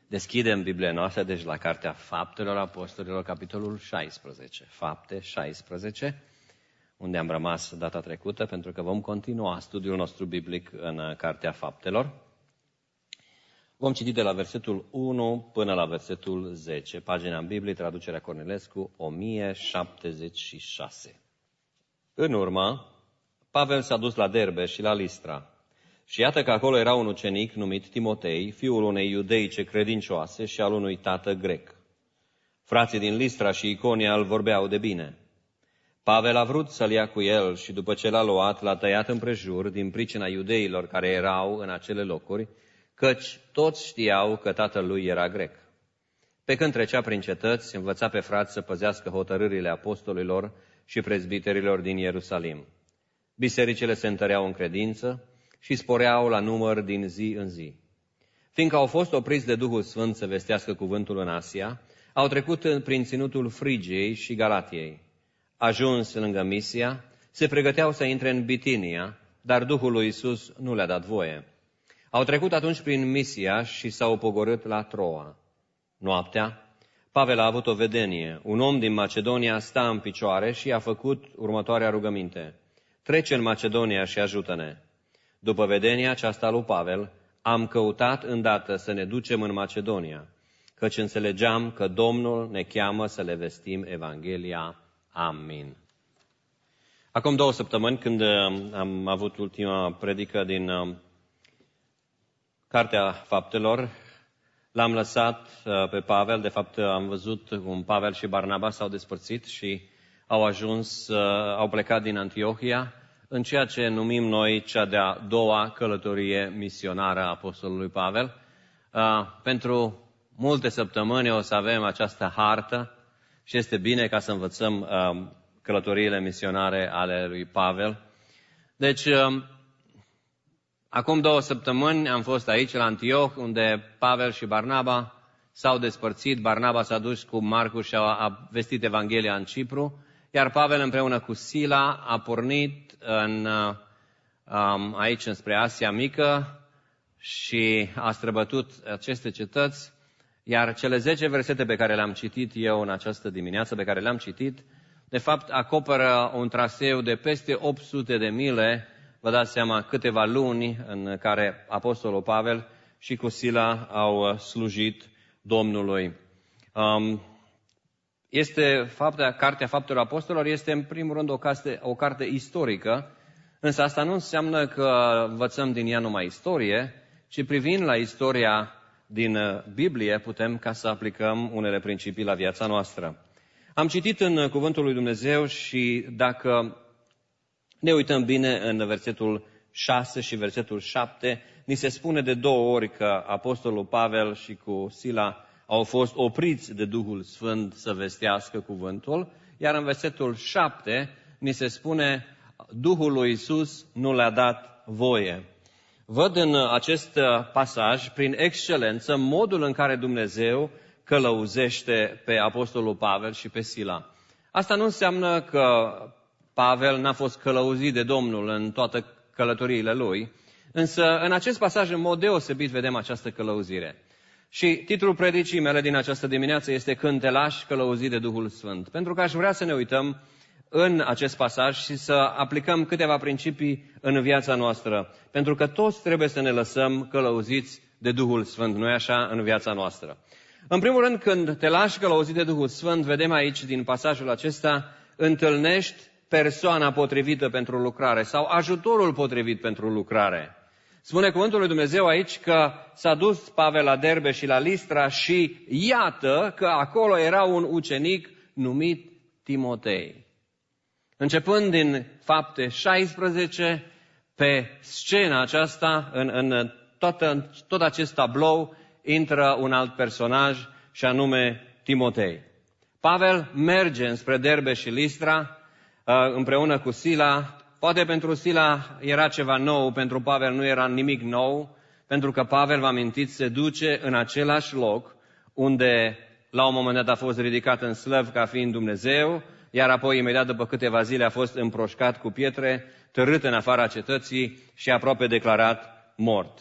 Deschidem Biblia noastră, deci la Cartea Faptelor Apostolilor, capitolul 16. Fapte 16, unde am rămas data trecută, pentru că vom continua studiul nostru biblic în Cartea Faptelor. Vom citi de la versetul 1 până la versetul 10. Pagina în Biblie, traducerea Cornilescu, 1076. În urmă, Pavel s-a dus la Derbe și la Listra. Și iată că acolo era un ucenic numit Timotei, fiul unei iudeice credincioase și al unui tată grec. Frații din Listra și Iconia îl vorbeau de bine. Pavel a vrut să-l ia cu el și după ce l-a luat, l-a tăiat împrejur din pricina iudeilor care erau în acele locuri, căci toți știau că tatăl lui era grec. Pe când trecea prin cetăți, învăța pe frați să păzească hotărârile apostolilor și prezbiterilor din Ierusalim. Bisericile se întăreau în credință și sporeau la număr din zi în zi. Fiindcă au fost opriți de Duhul Sfânt să vestească cuvântul în Asia, au trecut prin ținutul Frigiei și Galatiei. Ajuns lângă Misia, se pregăteau să intre în Bitinia, dar Duhul lui Iisus nu le-a dat voie. Au trecut atunci prin Misia și s-au pogorât la Troa. Noaptea, Pavel a avut o vedenie. Un om din Macedonia sta în picioare și a făcut următoarea rugăminte: trece în Macedonia și ajută-ne. După vedenia aceasta lui Pavel, am căutat îndată să ne ducem în Macedonia, căci înțelegeam că Domnul ne cheamă să le vestim Evanghelia. Amin. Acum 2 săptămâni, când am avut ultima predică din Cartea Faptelor, l-am lăsat pe Pavel. De fapt, am văzut cum Pavel și Barnaba s-au despărțit și au plecat din Antiohia în ceea ce numim noi cea de-a doua călătorie misionară a apostolului Pavel. Pentru multe săptămâni o să avem această hartă și este bine ca să învățăm călătoriile misionare ale lui Pavel. Deci, acum 2 săptămâni am fost aici la Antioh, unde Pavel și Barnaba s-au despărțit. Barnaba s-a dus cu Marcu și a vestit Evanghelia în Cipru, iar Pavel împreună cu Sila a pornit aici înspre Asia Mică și a străbătut aceste cetăți, iar cele 10 versete pe care le-am citit eu în această dimineață, de fapt acoperă un traseu de peste 800 de mile. Vă dați seama câteva luni în care apostolul Pavel și cu Sila au slujit Domnului. Cartea Faptelor Apostolilor este în primul rând o carte istorică, însă asta nu înseamnă că învățăm din ea numai istorie, ci privind la istoria din Biblie putem ca să aplicăm unele principii la viața noastră. Am citit în Cuvântul lui Dumnezeu și dacă ne uităm bine în versetul 6 și versetul 7, ni se spune de 2 ori că apostolul Pavel și cu Sila au fost opriți de Duhul Sfânt să vestească cuvântul, iar în versetul 7 ni se spune Duhul lui Iisus nu le-a dat voie. Văd în acest pasaj, prin excelență, modul în care Dumnezeu călăuzește pe apostolul Pavel și pe Sila. Asta nu înseamnă că Pavel n-a fost călăuzit de Domnul în toate călătoriile lui, însă în acest pasaj, în mod deosebit, vedem această călăuzire. Și titlul predicii mele din această dimineață este Când te lași călăuzit de Duhul Sfânt. Pentru că aș vrea să ne uităm în acest pasaj și să aplicăm câteva principii în viața noastră. Pentru că toți trebuie să ne lăsăm călăuziți de Duhul Sfânt, nu-i așa, în viața noastră. În primul rând, când te lași călăuzit de Duhul Sfânt, vedem aici din pasajul acesta, întâlnești persoana potrivită pentru lucrare sau ajutorul potrivit pentru lucrare. Spune cuvântul lui Dumnezeu aici că s-a dus Pavel la Derbe și la Listra și iată că acolo era un ucenic numit Timotei. Începând din Fapte 16, pe scena aceasta, în tot acest tablou, intră un alt personaj și anume Timotei. Pavel merge înspre Derbe și Listra împreună cu Sila. Poate pentru Sila era ceva nou, pentru Pavel nu era nimic nou, pentru că Pavel, vă amintiți, se duce în același loc unde la un moment dat a fost ridicat în slăv ca fiind Dumnezeu, iar apoi imediat după câteva zile a fost împroșcat cu pietre, târât în afara cetății și aproape declarat mort.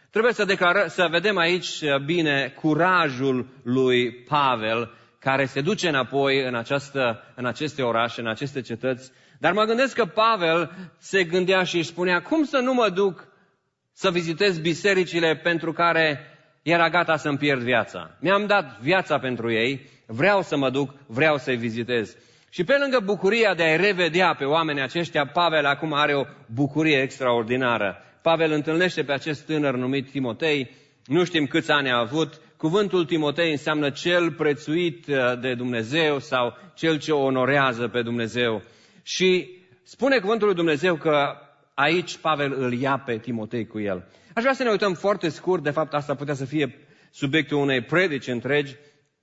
Trebuie să vedem aici bine curajul lui Pavel, care se duce înapoi în aceste orașe, în aceste cetăți. Dar mă gândesc că Pavel se gândea și își spunea, cum să nu mă duc să vizitez bisericile pentru care era gata să-mi pierd viața. Mi-am dat viața pentru ei, vreau să mă duc, vreau să-i vizitez. Și pe lângă bucuria de a-i revedea pe oamenii aceștia, Pavel acum are o bucurie extraordinară. Pavel întâlnește pe acest tânăr numit Timotei, nu știm câți ani a avut. Cuvântul Timotei înseamnă cel prețuit de Dumnezeu sau cel ce onorează pe Dumnezeu. Și spune cuvântul lui Dumnezeu că aici Pavel îl ia pe Timotei cu el. Aș vrea să ne uităm foarte scurt, de fapt asta putea să fie subiectul unei predici întregi.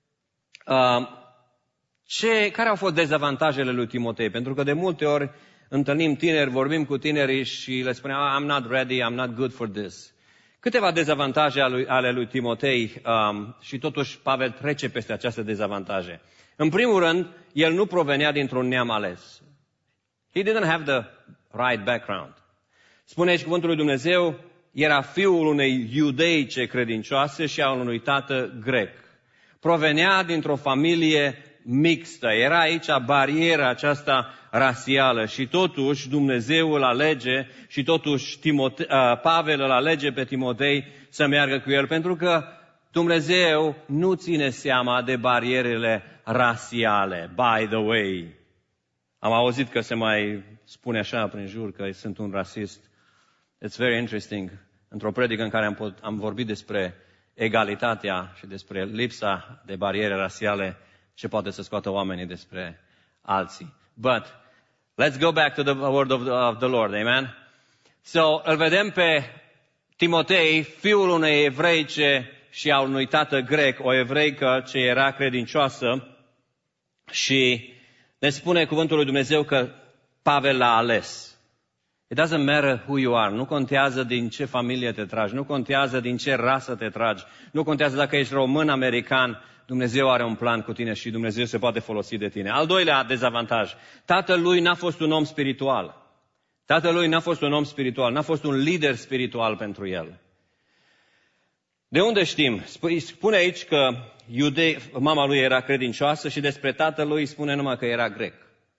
Care au fost dezavantajele lui Timotei? Pentru că de multe ori întâlnim tineri, vorbim cu tinerii și le spunem, I'm not ready, I'm not good for this. Câteva dezavantaje ale lui Timotei și totuși Pavel trece peste aceste dezavantaje. În primul rând, el nu provenea dintr-un neam ales. He didn't have the right background. Spune aici cuvântul lui Dumnezeu, era fiul unei iudeice credincioase și a unui tată grec. Provenea dintr-o familie mixtă. Era aici bariera aceasta rasială și totuși Dumnezeu îl alege și totuși Pavel îl alege pe Timotei să meargă cu el, pentru că Dumnezeu nu ține seama de barierele rasiale. By the way, am auzit că se mai spune așa prin jur că sunt un rasist. It's very interesting. Într-o predică în care am vorbit despre egalitatea și despre lipsa de bariere rasiale, ce poate să scoată oamenii despre alții. But let's go back to the word of the Lord, amen? So, îl vedem pe Timotei, fiul unei evreice și a unui tată grec, o evreică ce era credincioasă, și ne spune cuvântul lui Dumnezeu că Pavel l-a ales. It doesn't matter who you are. Nu contează din ce familie te tragi, nu contează din ce rasă te tragi, nu contează dacă ești român, american, Dumnezeu are un plan cu tine și Dumnezeu se poate folosi de tine. Al doilea dezavantaj. Tatăl lui n-a fost un om spiritual. Tatăl lui n-a fost un om spiritual, n-a fost un lider spiritual pentru el. De unde știm? Spune aici că mama lui era credincioasă și despre tatăl lui spune numai că era grec.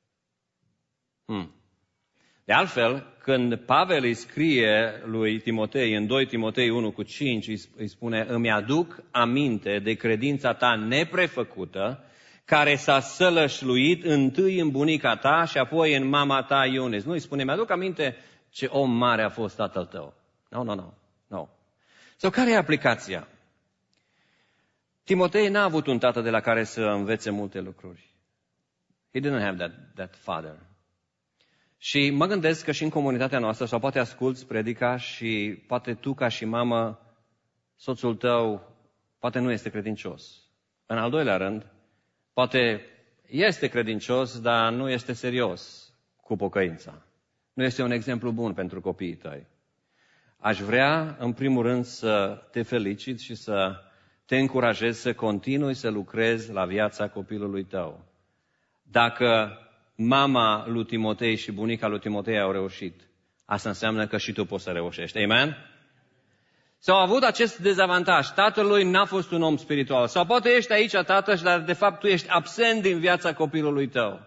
De altfel, când Pavel îi scrie lui Timotei, în 2 Timotei 1:5, îi spune, îmi aduc aminte de credința ta neprefăcută, care s-a sălășluit întâi în bunica ta și apoi în mama ta Iones. Nu îi spune, mi-aduc aminte ce om mare a fost tatăl tău. No. Sau care e aplicația? Timotei n-a avut un tată de la care să învețe multe lucruri. He didn't have that father. Și mă gândesc că și în comunitatea noastră, sau poate asculți predica și poate tu ca și mamă, soțul tău poate nu este credincios. În al doilea rând, poate este credincios, dar nu este serios cu pocăința. Nu este un exemplu bun pentru copiii tăi. Aș vrea, în primul rând, să te felicit și să te încurajez să continui să lucrezi la viața copilului tău. Dacă mama lui Timotei și bunica lui Timotei au reușit, asta înseamnă că și tu poți să reușești. Amen? Sau a avut acest dezavantaj. Tatăl lui n-a fost un om spiritual. Sau poate ești aici, tată, dar de fapt tu ești absent din viața copilului tău.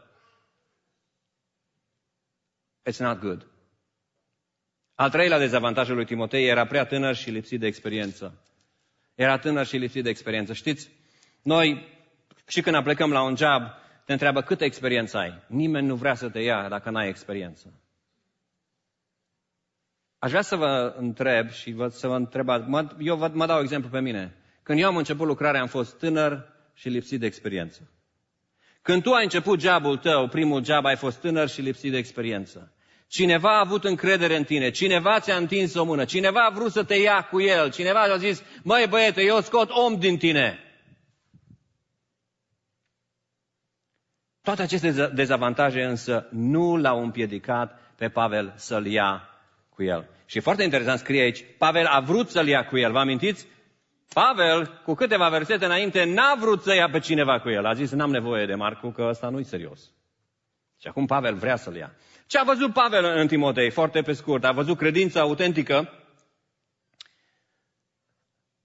It's not good. Al treilea dezavantaj al lui Timotei, era prea tânăr și lipsit de experiență. Era tânăr și lipsit de experiență. Știți, noi și când aplicăm la un job, te întreabă câtă experiență ai. Nimeni nu vrea să te ia dacă n-ai experiență. Aș vrea să vă întreb și să vă întrebați. Mă dau exemplu pe mine. Când eu am început lucrarea, am fost tânăr și lipsit de experiență. Când tu ai început job-ul tău, primul job, ai fost tânăr și lipsit de experiență. Cineva a avut încredere în tine, cineva ți-a întins o mână, cineva a vrut să te ia cu el, cineva a zis, măi băiete, eu scot om din tine. Toate aceste dezavantaje însă nu l-au împiedicat pe Pavel să-l ia cu el. Și foarte interesant scrie aici, Pavel a vrut să-l ia cu el. Vă amintiți? Pavel, cu câteva versete înainte, n-a vrut să ia pe cineva cu el. A zis, n-am nevoie de Marcu, că ăsta nu-i serios. Și acum Pavel vrea să-l ia. Ce a văzut Pavel în Timotei? Foarte pe scurt. A văzut credința autentică,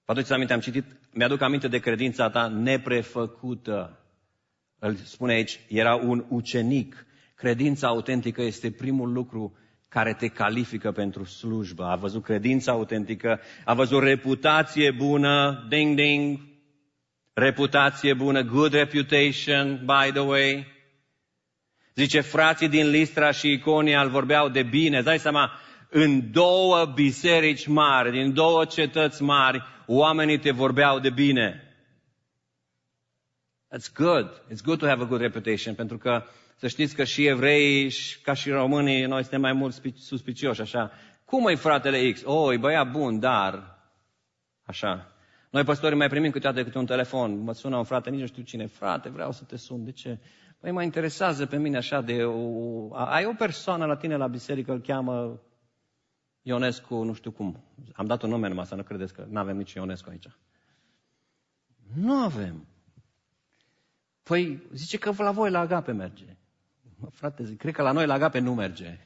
Vă aduceți aminte, mi-aduc aminte de credința ta neprefăcută. Îl spune aici, era un ucenic. Credința autentică este primul lucru care te califică pentru slujbă. A văzut credința autentică, a văzut reputație bună, ding, ding, reputație bună, good reputation, by the way. Zice, frații din Listra și Iconia îl vorbeau de bine. Îți dai seama, în 2 biserici mari, din 2 cetăți mari, oamenii te vorbeau de bine. That's good. It's good to have a good reputation, pentru că să știți că și evreii, ca și românii, noi suntem mai mult suspicioși, așa. Cum e fratele X? E băiat bun, dar... Așa. Noi, păstorii, mai primim câte un telefon. Mă sună un frate, nici nu știu cine. Frate, vreau să te sun. De ce? Păi mă interesează pe mine așa de... Ai o persoană la tine la biserică, îl cheamă Ionescu, nu știu cum. Am dat un nume numai, să nu credeți că nu avem nici Ionescu aici. Nu avem. Păi, zice că la voi la Agape merge. Frate, zic, cred că la noi la Agape nu merge.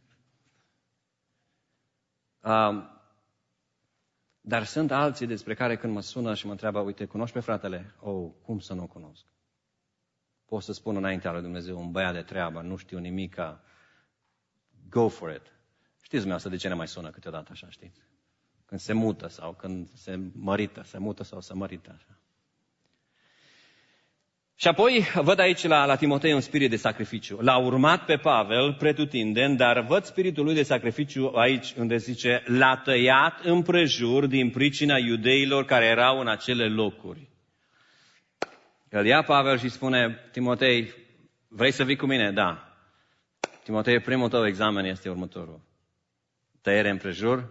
Dar sunt alții despre care când mă sună și mă întreabă, uite, cunoști pe fratele? Cum să nu o cunosc? Pot să spun înaintea lui Dumnezeu, un băiat de treabă, nu știu nimica, go for it. Știți dumneavoastră de ce ne mai sună câteodată așa, știți? Când se mută sau când se mărită, se mută sau se mărită așa. Și apoi văd aici la Timotei un spirit de sacrificiu. L-a urmat pe Pavel pretutindeni, dar văd spiritul lui de sacrificiu aici unde zice, l-a tăiat împrejur din pricina iudeilor care erau în acele locuri. Îl ia Pavel și spune, Timotei, vrei să vii cu mine? Da. Timotei, primul tău examen este următorul. Tăiere împrejur,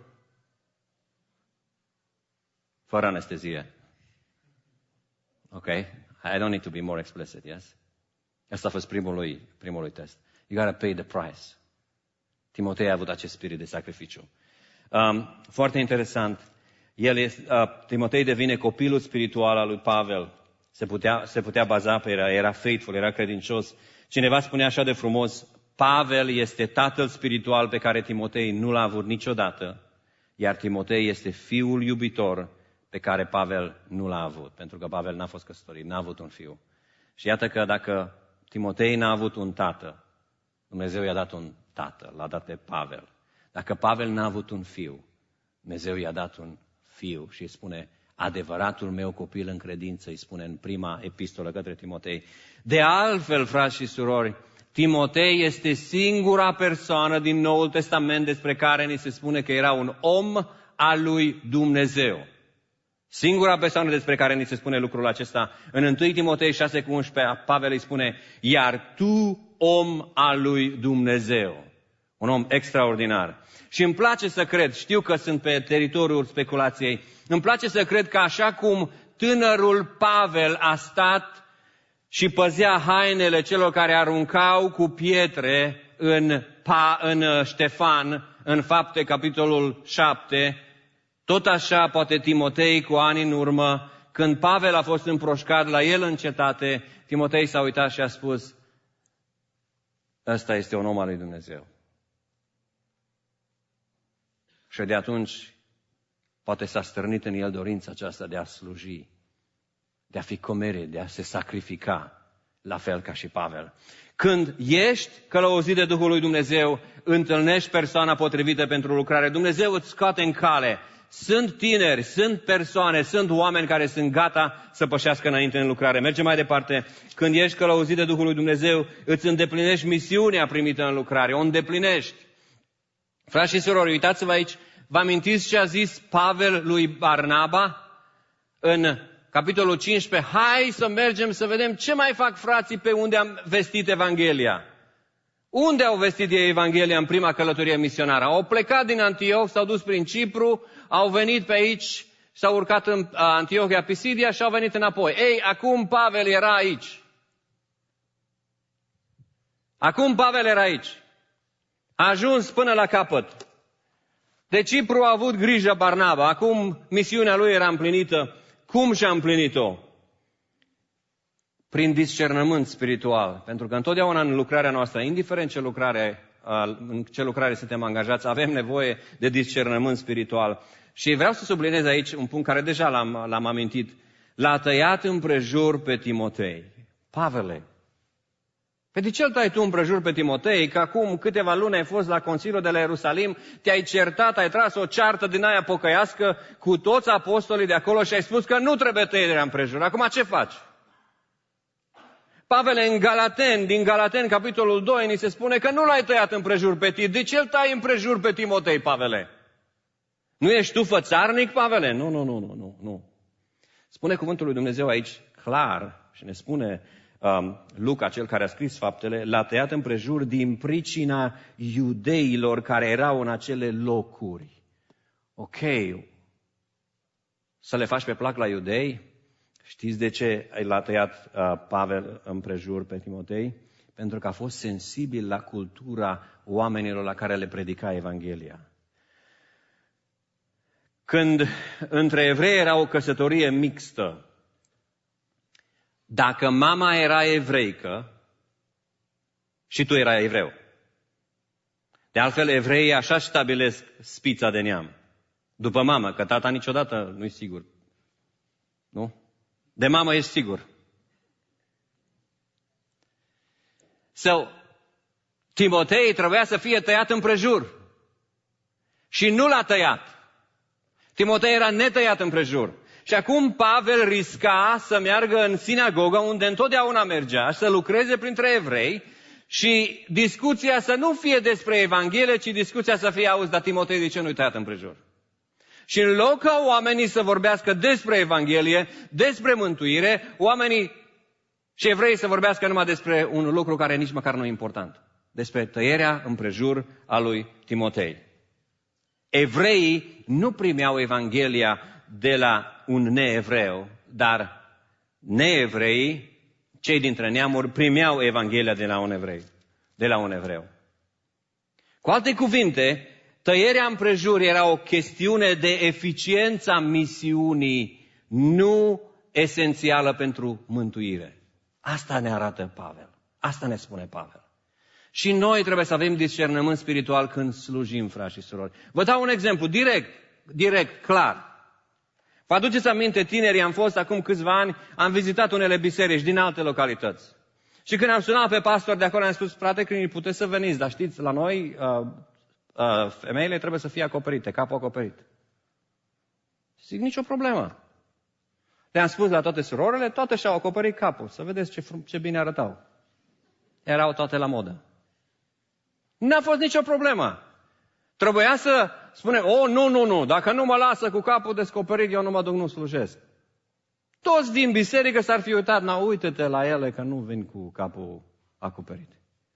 fără anestezie. Ok? I don't need to be more explicit, yes? Asta a fost primul lui test. You gotta pay the price. Timotei a avut acest spirit de sacrificiu. Foarte interesant. Timotei devine copilul spiritual al lui Pavel. Se putea baza pe el, era faithful, era credincios. Cineva spunea așa de frumos, Pavel este tatăl spiritual pe care Timotei nu l-a avut niciodată, iar Timotei este fiul iubitor pe care Pavel nu l-a avut, pentru că Pavel n-a fost căsătorit, n-a avut un fiu. Și iată că dacă Timotei n-a avut un tată, Dumnezeu i-a dat un tată, l-a dat pe Pavel. Dacă Pavel n-a avut un fiu, Dumnezeu i-a dat un fiu și îi spune, adevăratul meu copil în credință, îi spune în prima epistolă către Timotei. De altfel, frați și surori, Timotei este singura persoană din Noul Testament despre care ni se spune că era un om al lui Dumnezeu. Singura persoană despre care ni se spune lucrul acesta, în 1 Timotei 6,11, Pavel îi spune, iar tu, om al lui Dumnezeu. Un om extraordinar. Și îmi place să cred, știu că sunt pe teritoriul speculației, îmi place să cred că așa cum tânărul Pavel a stat și păzea hainele celor care aruncau cu pietre în Ștefan, în Fapte, capitolul 7, tot așa, poate Timotei, cu ani în urmă, când Pavel a fost împroșcat la el în cetate, Timotei s-a uitat și a spus, ăsta este un om al lui Dumnezeu. Și de atunci, poate s-a stârnit în el dorința aceasta de a sluji, de a fi comere, de a se sacrifica, la fel ca și Pavel. Când ești călăuzit de Duhul lui Dumnezeu, întâlnești persoana potrivită pentru lucrare. Dumnezeu îți scoate în cale. Sunt tineri, sunt persoane, sunt oameni care sunt gata să pășească înainte în lucrare. Mergem mai departe. Când ești călăuzit de Duhul lui Dumnezeu, îți îndeplinești misiunea primită în lucrare. O îndeplinești. Frați și surori, uitați-vă aici. Vă amintiți ce a zis Pavel lui Barnaba în capitolul 15? Hai să mergem să vedem ce mai fac frații pe unde am vestit Evanghelia. Unde au vestit ei Evanghelia în prima călătorie misionară? Au plecat din Antioh, s-au dus prin Cipru, au venit pe aici, s-au urcat în Antiohia Pisidia și au venit înapoi. Ei, acum Pavel era aici. Acum Pavel era aici. A ajuns până la capăt. De Cipru a avut grijă Barnaba. Acum misiunea lui era împlinită. Cum și-a împlinit-o? Prin discernământ spiritual. Pentru că întotdeauna în lucrarea noastră, indiferent ce lucrare în ce lucrare suntem angajați, avem nevoie de discernământ spiritual. Și vreau să subliniez aici un punct care deja l-am amintit. L-a tăiat împrejur pe Timotei. Pavele, pe de ce îl tai tu împrejur pe Timotei, că acum câteva luni ai fost la Consiliul de la Ierusalim, te-ai certat, ai tras o ceartă din aia pocăiască cu toți apostolii de acolo și ai spus că nu trebuie tăierea împrejur. Acum ce faci? Pavele, din Galateni, capitolul 2, ni se spune că nu l-ai tăiat împrejur pe Timotei. De ce îl tai împrejur pe Timotei, Pavele? Nu ești tu fățarnic, Pavele? Nu. Spune cuvântul lui Dumnezeu aici clar și ne spune Luca, cel care a scris faptele, l-a tăiat împrejur din pricina iudeilor care erau în acele locuri. Ok, să le faci pe plac la iudei? Știți de ce l-a tăiat Pavel împrejur pe Timotei? Pentru că a fost sensibil la cultura oamenilor la care le predica Evanghelia. Când între evrei era o căsătorie mixtă, dacă mama era evreică și tu erai evreu. De altfel, evreii așa stabilesc spița de neam. După mamă, că tata niciodată nu-i sigur. Nu? De mamă ești sigur. Timotei trebuia să fie tăiat împrejur. Și nu l-a tăiat. Timotei era netăiat împrejur. Și acum Pavel risca să meargă în sinagogă, unde întotdeauna mergea, să lucreze printre evrei și discuția să nu fie despre Evanghelie, ci discuția să fie, auzi, dar Timotei de ce nu-i tăiat împrejur? Și în loc ca oamenii să vorbească despre Evanghelie, despre mântuire, oamenii și evreii să vorbească numai despre un lucru care nici măcar nu e important. Despre tăierea împrejur a lui Timotei. Evreii nu primeau Evanghelia de la un neevreu, dar neevreii, cei dintre neamuri, primeau Evanghelia de la un evreu. Cu alte cuvinte, tăierea împrejur era o chestiune de eficiența misiunii, nu esențială pentru mântuire. Asta ne arată Pavel. Asta ne spune Pavel. Și noi trebuie să avem discernământ spiritual când slujim, frați și surori. Vă dau un exemplu, direct, clar. Vă aduceți aminte, tinerii am fost acum câțiva ani, am vizitat unele biserici din alte localități. Și când am sunat pe pastor de acolo, am spus, frate Crini, puteți să veniți, dar știți, la noi femeile trebuie să fie acoperite, capul acoperit. Zic, nicio problemă. Le-am spus la toate surorile, toate și-au acoperit capul, să vedeți ce bine arătau. Erau toate la modă. N-a fost nicio problemă. Trebuia să spune, nu, dacă nu mă lasă cu capul descoperit, eu nu mă duc, nu slujesc. Toți din biserică s-ar fi uitat, uite-te la ele că nu vin cu capul acoperit.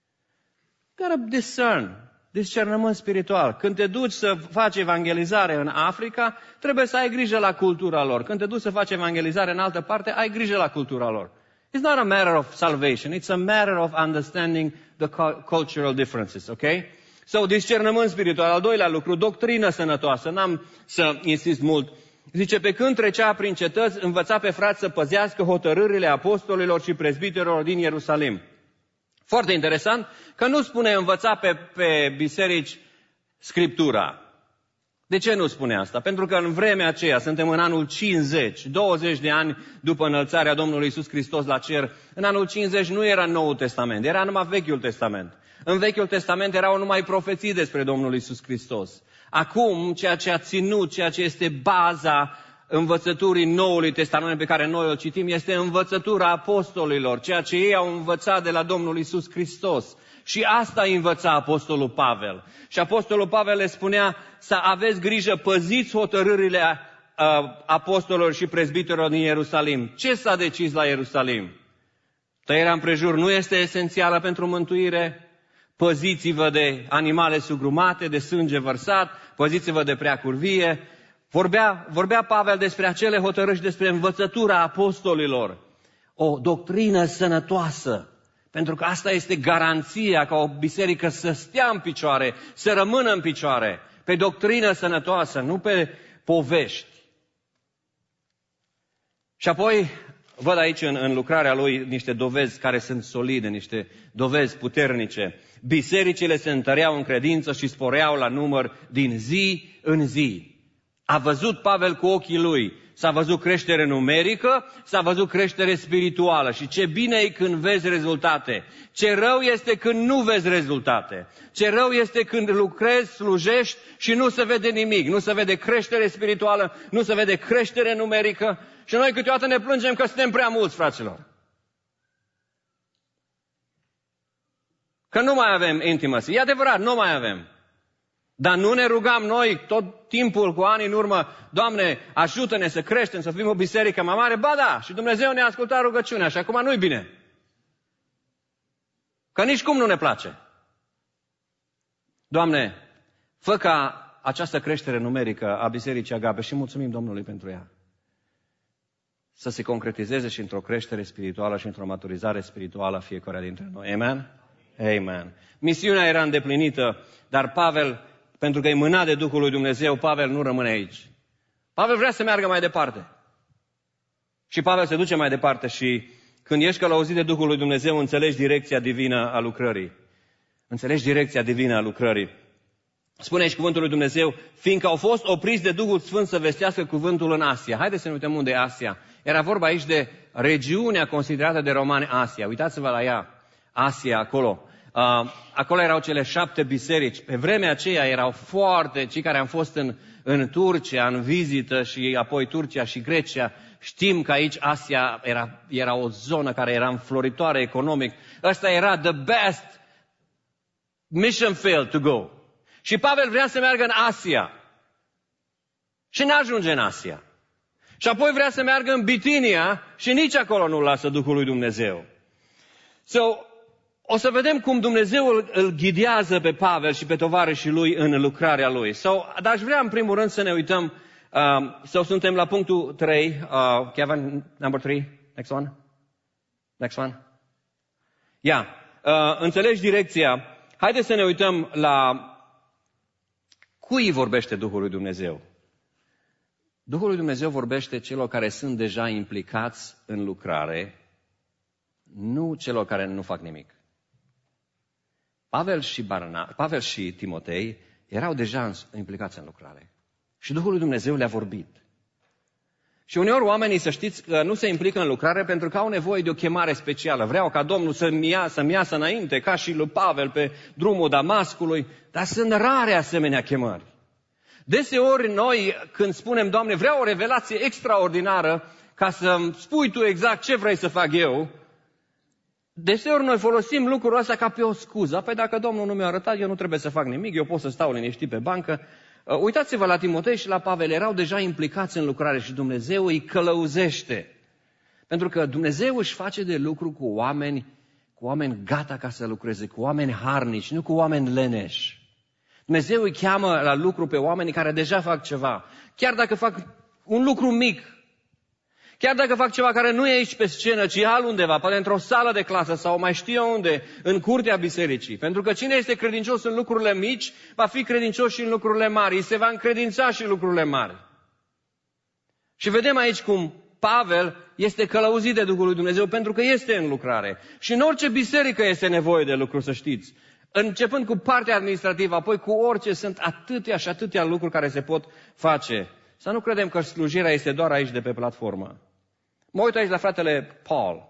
Gotta discernământ spiritual. Când te duci să faci evangelizare în Africa, trebuie să ai grijă la cultura lor. Când te duci să faci evangelizare în altă parte, ai grijă la cultura lor. It's not a matter of salvation, it's a matter of understanding the cultural differences, okay? So, discernământ spiritual, al doilea lucru, doctrină sănătoasă, n-am să insist mult. Zice, pe când trecea prin cetăți, învăța pe frați să păzească hotărârile apostolilor și prezbiterilor din Ierusalim. Foarte interesant că nu spune învăța pe biserici Scriptura. De ce nu spune asta? Pentru că în vremea aceea, suntem în anul 50, 20 de ani după înălțarea Domnului Iisus Hristos la cer, în anul 50 nu era Noul Testament, era numai Vechiul Testament. În Vechiul Testament erau numai profeții despre Domnul Iisus Hristos. Acum, ceea ce a ținut, ceea ce este baza învățăturii Noului Testament pe care noi o citim, este învățătura apostolilor, ceea ce ei au învățat de la Domnul Iisus Hristos. Și asta învăța apostolul Pavel. Și apostolul Pavel le spunea să aveți grijă, păziți hotărârile apostolilor și prezbiterilor din Ierusalim. Ce s-a decis la Ierusalim? Tăierea împrejur nu este esențială pentru mântuire. Păziți-vă de animale sugrumate, de sânge vărsat, păziți-vă de prea curvie. Vorbea Pavel despre acele hotărâri și despre învățătura apostolilor. O doctrină sănătoasă. Pentru că asta este garanția ca o biserică să stea în picioare, să rămână în picioare, pe doctrină sănătoasă, nu pe povești. Și apoi văd aici în lucrarea lui niște dovezi care sunt solide, niște dovezi puternice. Bisericile se întăreau în credință și sporeau la număr din zi în zi. A văzut Pavel cu ochii lui. S-a văzut creștere numerică, s-a văzut creștere spirituală. Și ce bine e când vezi rezultate. Ce rău este când nu vezi rezultate. Ce rău este când lucrezi, slujești și nu se vede nimic. Nu se vede creștere spirituală, nu se vede creștere numerică. Și noi câteodată ne plângem că suntem prea mulți, fraților. Că nu mai avem intimacy. E adevărat, nu mai avem. Dar nu ne rugam noi tot timpul, cu ani în urmă, Doamne, ajută-ne să creștem, să fim o biserică mai mare? Ba da, și Dumnezeu ne-a ascultat rugăciunea și acum nu-i bine. Că nici cum nu ne place. Doamne, fă ca această creștere numerică a Bisericii Agape, și mulțumim Domnului pentru ea, să se concretizeze și într-o creștere spirituală și într-o maturizare spirituală a fiecare dintre noi. Amen? Amen. Misiunea era îndeplinită, dar Pavel, pentru că e mânat de Duhul lui Dumnezeu, Pavel nu rămâne aici. Pavel vrea să meargă mai departe. Și Pavel se duce mai departe și când ești călăuzit de Duhul lui Dumnezeu, înțelegi direcția divină a lucrării. Înțelegi direcția divină a lucrării. Spune aici cuvântul lui Dumnezeu, fiindcă au fost opriți de Duhul Sfânt să vestească cuvântul în Asia. Haideți să ne uităm unde e Asia. Era vorba aici de regiunea considerată de romani Asia. Uitați-vă la ea, Asia, acolo. Acolo erau cele 7 biserici. Pe vremea aceea erau foarte, cei care am fost în Turcia, în vizită și apoi Turcia și Grecia. Știm că aici Asia era o zonă care era înfloritoare economic. Ăsta era the best mission field to go. Și Pavel vrea să meargă în Asia. Și n-ajunge în Asia. Și apoi vrea să meargă în Bitinia și nici acolo nu-l lasă Duhul lui Dumnezeu. O să vedem cum Dumnezeu îl ghidează pe Pavel și pe tovarășii lui în lucrarea lui. Dar aș vrea în primul rând să ne uităm, suntem la punctul 3, Kevin, number 3, next one. Next one. Înțelegi direcția. Haideți să ne uităm la cui vorbește Duhul lui Dumnezeu. Duhul lui Dumnezeu vorbește celor care sunt deja implicați în lucrare, nu celor care nu fac nimic. Pavel și Timotei erau deja implicați în lucrare. Și Duhul lui Dumnezeu le-a vorbit. Și uneori oamenii, să știți, că nu se implică în lucrare pentru că au nevoie de o chemare specială. Vreau ca Domnul să-mi iasă înainte, ca și lui Pavel pe drumul Damascului, dar sunt rare asemenea chemări. Deseori noi, când spunem, Doamne, vreau o revelație extraordinară ca să-mi spui Tu exact ce vrei să fac eu, deseori noi folosim lucrul ăsta ca pe o scuză. Păi dacă Domnul nu mi-a arătat, eu nu trebuie să fac nimic, eu pot să stau liniștit pe bancă. Uitați-vă la Timotei și la Pavel, erau deja implicați în lucrare și Dumnezeu îi călăuzește. Pentru că Dumnezeu își face de lucru cu oameni gata ca să lucreze, cu oameni harnici, nu cu oameni leneși. Dumnezeu îi cheamă la lucru pe oamenii care deja fac ceva. Chiar dacă fac un lucru mic, chiar dacă fac ceva care nu e aici pe scenă, ci altundeva, poate într-o sală de clasă sau mai știu eu unde, în curtea bisericii. Pentru că cine este credincios în lucrurile mici, va fi credincios și în lucrurile mari. Îi se va încredința și în lucrurile mari. Și vedem aici cum Pavel este călăuzit de Duhul lui Dumnezeu pentru că este în lucrare. Și în orice biserică este nevoie de lucru, să știți. Începând cu partea administrativă, apoi cu orice, sunt atâtea și atâtea lucruri care se pot face. Să nu credem că slujirea este doar aici de pe platformă. Mă uit aici la fratele Paul.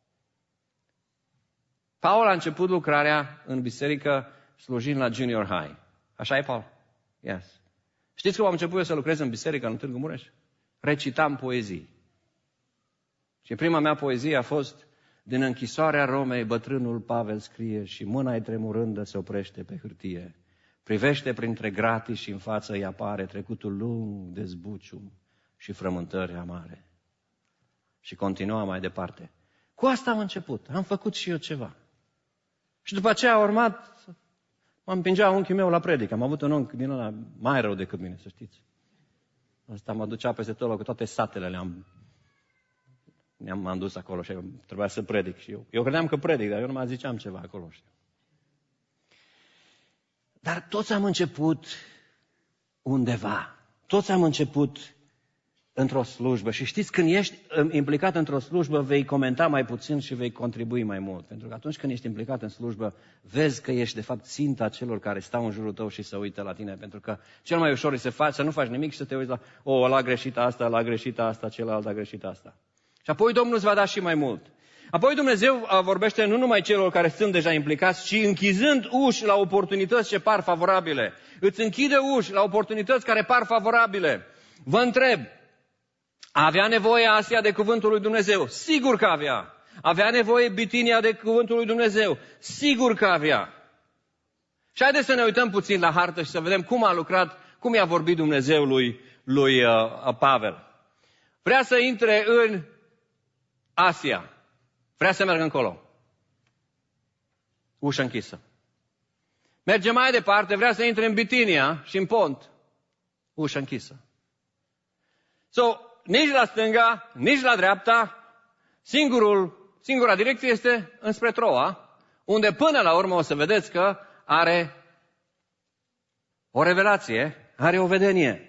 Paul a început lucrarea în biserică slujind la junior high. Așa e, Paul? Yes. Știți cum am început eu să lucrez în biserică în Târgu Mureș? Recitam poezii. Și prima mea poezie a fost: din închisoarea Romei, bătrânul Pavel scrie și mâna-i tremurândă se oprește pe hârtie. Privește printre gratii și în față îi apare trecutul lung de zbucium și frământări amare. Și continua mai departe. Cu asta am început, am făcut și eu ceva. Și după aceea a urmat, mă împingea unchiul meu la predică. Am avut un unchi din ăla mai rău decât mine, să știți. Ăsta mă ducea peste tot, că toate satele m-am dus acolo și trebuia să predic și eu. Eu credeam că predic, dar eu nu mai ziceam ceva acolo. Știu. Dar toți am început undeva. Toți am început într-o slujbă. Și știți, când ești implicat într-o slujbă, vei comenta mai puțin și vei contribui mai mult. Pentru că atunci când ești implicat în slujbă, vezi că ești de fapt ținta celor care stau în jurul tău și se uită la tine. Pentru că cel mai ușor este să nu faci nimic și să te uiți la, ăla a greșit asta, ăla a greșit asta, celălalt a greșit asta. Și apoi Domnul îți va da și mai mult. Apoi Dumnezeu vorbește nu numai celor care sunt deja implicați, ci închizând uși la oportunități ce par favorabile. Îți închide uși la oportunități care par favorabile. Vă întreb, avea nevoie Asia de cuvântul lui Dumnezeu? Sigur că avea. Avea nevoie Bitinia de cuvântul lui Dumnezeu? Sigur că avea. Și haideți să ne uităm puțin la hartă și să vedem cum a lucrat, cum i-a vorbit Dumnezeu lui Pavel. Vrea să intre în Asia. Vrea să meargă încolo. Ușă închisă. Merge mai departe, vrea să intre în Bitinia și în Pont. Ușă închisă. Nici la stânga, nici la dreapta, singura direcție este înspre Troa, unde până la urmă o să vedeți că are o revelație, are o vedenie.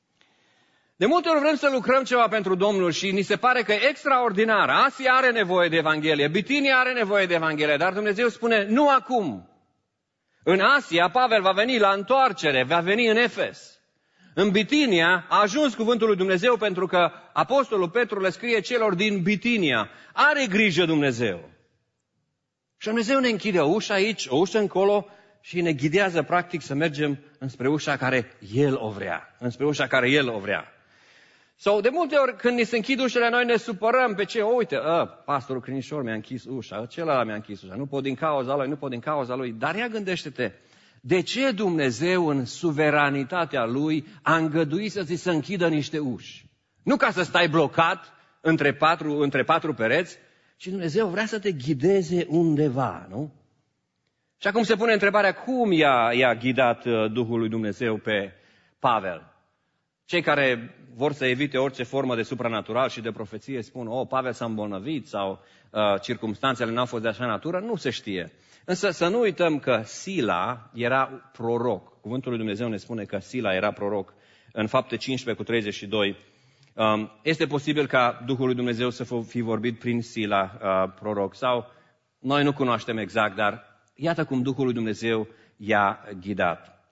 De multe ori vrem să lucrăm ceva pentru Domnul și ni se pare că e extraordinar. Asia are nevoie de Evanghelie, Bitinia are nevoie de Evanghelie, dar Dumnezeu spune, nu acum. În Asia, Pavel va veni la întoarcere, va veni în Efes. În Bitinia a ajuns cuvântul lui Dumnezeu pentru că apostolul Petru le scrie celor din Bitinia. Are grijă Dumnezeu. Și Dumnezeu ne închide o ușă aici, o ușă încolo și ne ghidează practic să mergem înspre ușa care El o vrea. Înspre ușa care El o vrea. De multe ori când ni se închid ușele, noi ne supărăm pe ce? Uite, pastorul Crinișor mi-a închis ușa, celălalt mi-a închis ușa, nu pot din cauza lui, nu pot din cauza lui. Dar ia gândește-te, de ce Dumnezeu în suveranitatea Lui a îngăduit să ți se închidă niște uși? Nu ca să stai blocat între patru pereți, ci Dumnezeu vrea să te ghideze undeva, nu? Și acum se pune întrebarea, cum i-a ghidat Duhul lui Dumnezeu pe Pavel? Cei care vor să evite orice formă de supranatural și de profeție spun, Pavel s-a îmbolnăvit sau circumstanțele n-au fost de așa natură, nu se știe. Însă să nu uităm că Sila era proroc. Cuvântul lui Dumnezeu ne spune că Sila era proroc în Fapte 15:32. Este posibil ca Duhul lui Dumnezeu să fi vorbit prin Sila, proroc, sau noi nu cunoaștem exact, dar iată cum Duhul lui Dumnezeu i-a ghidat.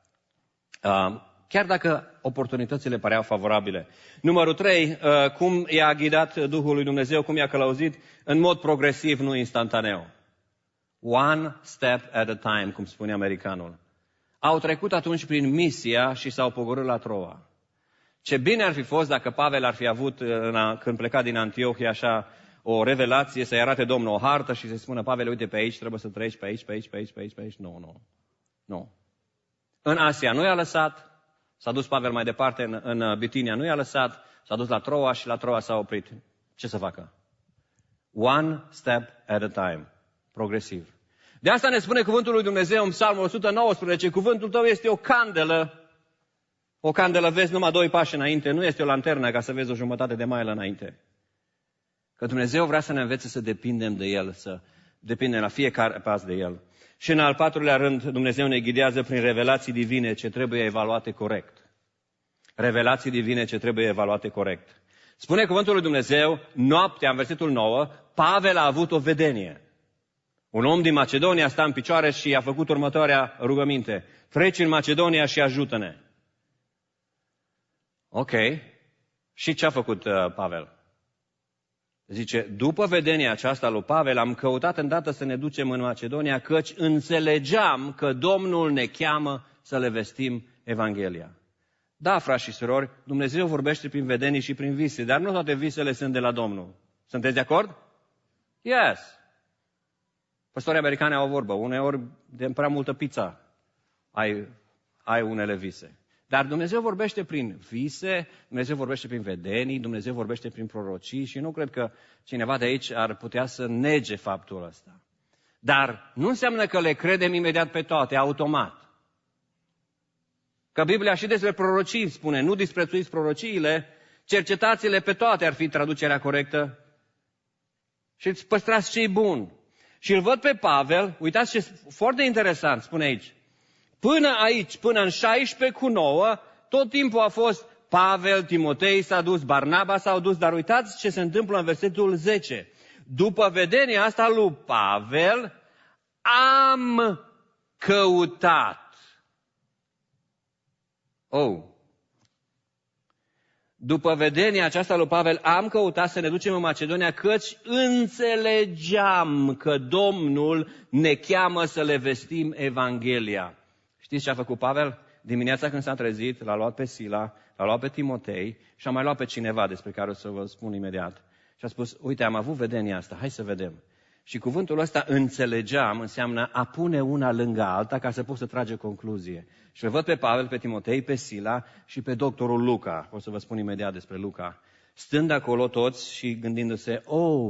Chiar dacă oportunitățile păreau favorabile. Numărul 3, cum i-a ghidat Duhul lui Dumnezeu, cum i-a călăuzit, în mod progresiv, nu instantaneu. One step at a time, cum spune americanul. Au trecut atunci prin Misia și s-au pogorât la Troa. Ce bine ar fi fost dacă Pavel ar fi avut, când pleca din Antiohia, așa o revelație, să-i arate Domnul o hartă și să-i spună, Pavel, uite, pe aici trebuie să treci, pe aici, pe aici, pe aici, pe aici, pe aici. Nu. În Asia nu i-a lăsat, s-a dus Pavel mai departe, în Bitinia nu i-a lăsat, s-a dus la Troa și la Troa s-a oprit. Ce să facă? One step at a time. Progresiv. De asta ne spune cuvântul lui Dumnezeu în Psalmul 119, cuvântul tău este o candelă. O candelă vezi numai 2 pași înainte, nu este o lanternă ca să vezi o jumătate de mailă înainte. Că Dumnezeu vrea să ne învețe să depindem de El, să depindem la fiecare pas de El. Și în al 4-lea rând, Dumnezeu ne ghidează prin revelații divine ce trebuie evaluate corect. Revelații divine ce trebuie evaluate corect. Spune cuvântul lui Dumnezeu, noaptea, în versetul 9, Pavel a avut o vedenie. Un om din Macedonia sta în picioare și a făcut următoarea rugăminte. Treci în Macedonia și ajută-ne. Ok. Și ce a făcut Pavel? Zice, după vedenia aceasta lui Pavel, am căutat îndată să ne ducem în Macedonia, căci înțelegeam că Domnul ne cheamă să le vestim Evanghelia. Da, frați și surori, Dumnezeu vorbește prin vedenii și prin vise, dar nu toate visele sunt de la Domnul. Sunteți de acord? Yes. Păstorii americani au o vorbă, uneori de prea multă pizza ai unele vise. Dar Dumnezeu vorbește prin vise, Dumnezeu vorbește prin vedenii, Dumnezeu vorbește prin prorocii și nu cred că cineva de aici ar putea să nege faptul ăsta. Dar nu înseamnă că le credem imediat pe toate, automat. Că Biblia și despre prorocii spune, nu disprețuiți prorociile, cercetați-le pe toate ar fi traducerea corectă și îți păstrați ce-i bun. Și îl văd pe Pavel, uitați ce foarte interesant spune aici. Până aici, până în 16:9, tot timpul a fost Pavel, Timotei s-a dus, Barnaba s-au dus, dar uitați ce se întâmplă în versetul 10. După vedenia asta lui Pavel, am căutat. După vedenia aceasta lui Pavel, am căutat să ne ducem în Macedonia, căci înțelegeam că Domnul ne cheamă să le vestim Evanghelia. Știți ce a făcut Pavel? Dimineața când s-a trezit, l-a luat pe Sila, l-a luat pe Timotei și a mai luat pe cineva despre care o să vă spun imediat. Și a spus, uite, am avut vedenia asta, hai să vedem. Și cuvântul ăsta înțelegeam înseamnă a pune una lângă alta ca să poți să trage concluzie. Și îl văd pe Pavel, pe Timotei, pe Sila și pe doctorul Luca. O să vă spun imediat despre Luca. Stând acolo toți și gândindu-se,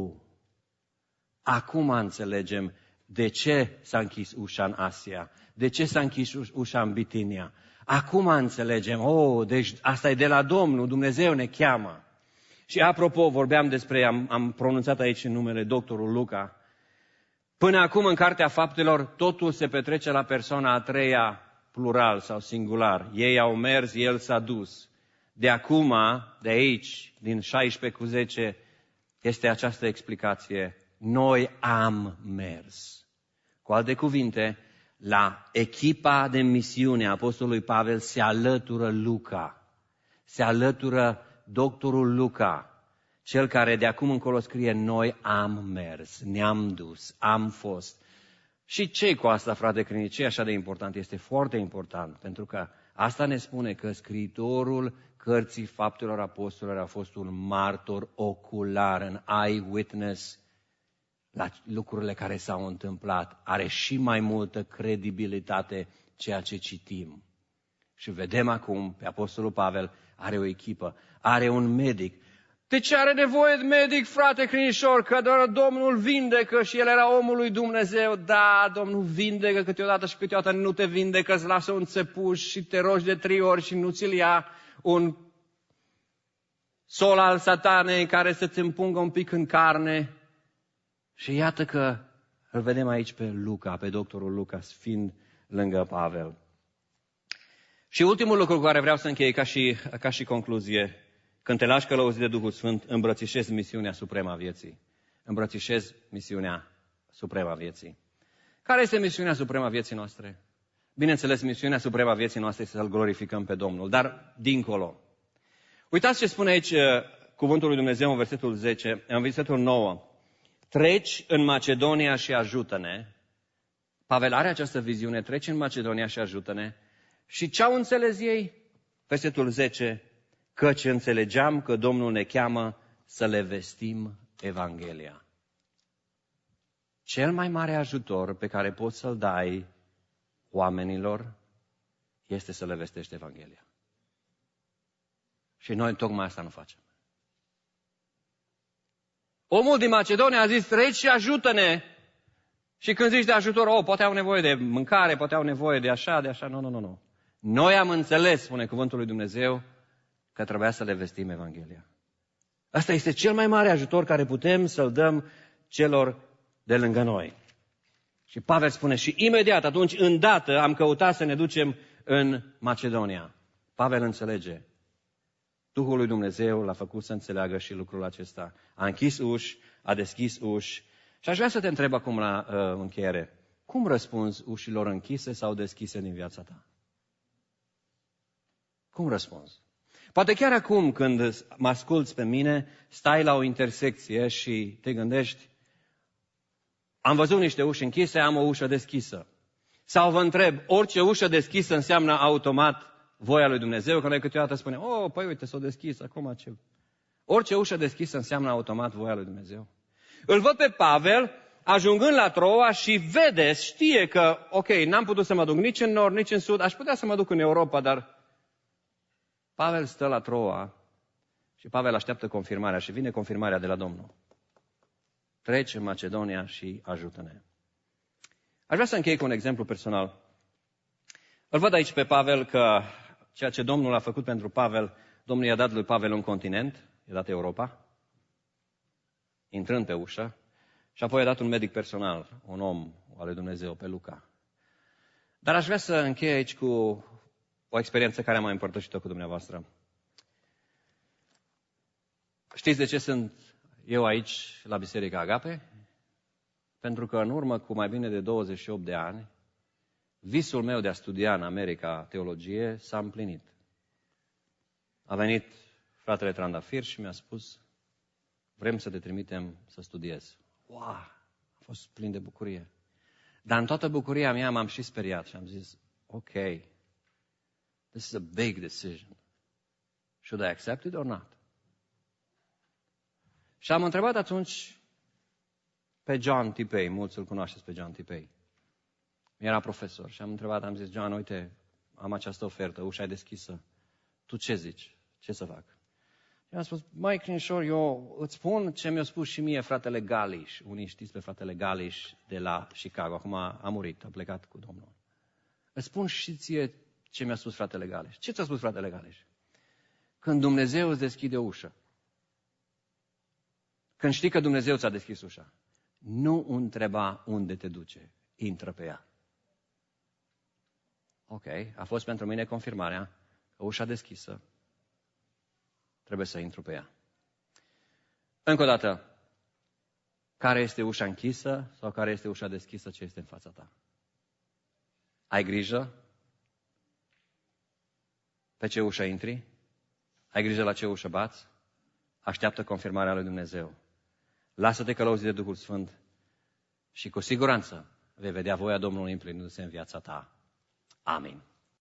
acum înțelegem de ce s-a închis ușa în Asia, de ce s-a închis ușa în Bitinia. Acum înțelegem, deci asta e de la Domnul, Dumnezeu ne cheamă. Și apropo, vorbeam despre, am pronunțat aici numele doctorul Luca. Până acum, în Cartea Faptelor, totul se petrece la persoana a treia, plural sau singular. Ei au mers, el s-a dus. De acum, de aici, din 16:10, este această explicație. Noi am mers. Cu alte cuvinte, la echipa de misiune a apostolului Pavel se alătură Luca. Se alătură doctorul Luca. Cel care de acum încolo scrie, noi am mers, ne-am dus, am fost. Și ce cu asta, frate crinic? Ce e așa de important? Este foarte important, pentru că asta ne spune că scriitorul cărții Faptelor Apostolilor a fost un martor ocular, un eyewitness la lucrurile care s-au întâmplat. Are și mai multă credibilitate ceea ce citim. Și vedem acum, pe Apostolul Pavel are o echipă, are un medic. De ce are nevoie de medic, frate crinișor? Că doar Domnul vindecă și el era omul lui Dumnezeu. Da, Domnul vindecă câteodată și câteodată nu te vindecă, îți lasă un țepuș și te rogi de 3 ori și nu ți-l ia un sol al satanei care să-ți împungă un pic în carne. Și iată că îl vedem aici pe Luca, pe doctorul Luca, fiind lângă Pavel. Și ultimul lucru cu care vreau să închei ca și concluzie. Când te lași călăuzit de Duhul Sfânt, îmbrățișezi misiunea supremă a vieții. Îmbrățișezi misiunea supremă a vieții. Care este misiunea supremă a vieții noastre? Bineînțeles, misiunea supremă a vieții noastre este să-L glorificăm pe Domnul, dar dincolo. Uitați ce spune aici cuvântul lui Dumnezeu în versetul 10, în versetul 9. Treci în Macedonia și ajută-ne. Pavel are această viziune, treci în Macedonia și ajută-ne. Și ce au înțeles ei? Versetul 10. Căci înțelegeam că Domnul ne cheamă să le vestim Evanghelia. Cel mai mare ajutor pe care poți să-l dai oamenilor este să le vestești Evanghelia. Și noi tocmai asta nu facem. Omul din Macedonia a zis, treci și ajută-ne. Și când zici de ajutor, poate au nevoie de mâncare, poate au nevoie de așa. Nu. Noi am înțeles, spune cuvântul lui Dumnezeu, că trebuia să le vestim Evanghelia. Asta este cel mai mare ajutor care putem să-l dăm celor de lângă noi. Și Pavel spune, și imediat, atunci, îndată, am căutat să ne ducem în Macedonia. Pavel înțelege. Duhul lui Dumnezeu l-a făcut să înțeleagă și lucrul acesta. A închis uși, a deschis uși. Și aș vrea să te întreb acum la încheiere. Cum răspunzi ușilor închise sau deschise din viața ta? Cum răspunzi? Poate chiar acum când mă asculți pe mine, stai la o intersecție și te gândești, am văzut niște uși închise, am o ușă deschisă. Sau vă întreb, orice ușă deschisă înseamnă automat voia lui Dumnezeu, că noi câteodată spunem, păi uite, s-o deschis, acum ce? Orice ușă deschisă înseamnă automat voia lui Dumnezeu. Îl văd pe Pavel ajungând la Troa și vede, știe că, n-am putut să mă duc nici în nord, nici în sud, aș putea să mă duc în Europa, dar Pavel stă la Troa și Pavel așteaptă confirmarea și vine confirmarea de la Domnul. Treci în Macedonia și ajută-ne. Aș vrea să închei cu un exemplu personal. Îl văd aici pe Pavel că ceea ce Domnul a făcut pentru Pavel, Domnul i-a dat lui Pavel un continent, i-a dat Europa, intrând pe ușă, și apoi i-a dat un medic personal, un om al lui Dumnezeu, pe Luca. Dar aș vrea să închei aici cu o experiență care am mai împărtășit-o cu dumneavoastră. Știți de ce sunt eu aici la Biserica Agape? Pentru că în urmă cu mai bine de 28 de ani, visul meu de a studia în America teologie s-a împlinit. A venit fratele Trandafir și mi-a spus, vrem să te trimitem să studiezi. Wow! A fost plin de bucurie. Dar în toată bucuria mea m-am și speriat și am zis, ok, this is a big decision. Should I accept it or not? Și am întrebat atunci pe John Tipei, mulți îl cunoașteți pe John Tipei. Era profesor și am întrebat, am zis, John, uite, am această ofertă, ușa e deschisă. Tu ce zici? Ce să fac? Și am spus, Mike Crenshaw, eu îți spun ce mi-a spus și mie fratele Galiș. Unii știți pe fratele Galiș de la Chicago. Acum a murit, a plecat cu Domnul. Îți spun și ție ce mi-a spus fratele Galiș. Ce ți-a spus fratele Galiș? Când Dumnezeu îți deschide o ușă, când știi că Dumnezeu ți-a deschis ușa, nu întreba unde te duce, intră pe ea. Ok, a fost pentru mine confirmarea că ușa deschisă, trebuie să intru pe ea. Încă o dată, care este ușa închisă sau care este ușa deschisă ce este în fața ta? Ai grijă pe ce ușă intri? Ai grijă la ce ușă bați? Așteaptă confirmarea lui Dumnezeu. Lasă-te călăuzit de Duhul Sfânt și cu siguranță vei vedea voia Domnului împlinindu-se în viața ta. Amin.